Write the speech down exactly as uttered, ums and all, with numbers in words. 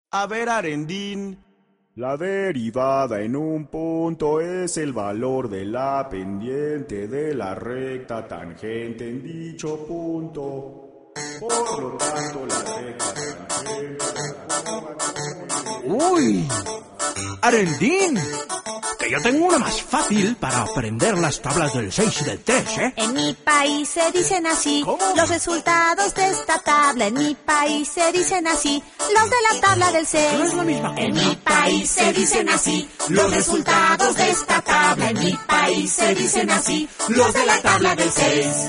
A ver, Arendín. La derivada en un punto es el valor de la pendiente de la recta tangente en dicho punto. Por lo tanto, la recta tangente... ¡Uy! ¡Arendín! Que yo tengo una más fácil para aprender las tablas del seis y del tres, ¿eh? En mi país se dicen así. ¿Cómo? Los resultados de esta tabla. En mi país se dicen así. Los de la tabla del seis. No es la misma cosa. En mi país se dicen así. Los resultados de esta tabla. En mi país se dicen así. Los de la tabla del seis.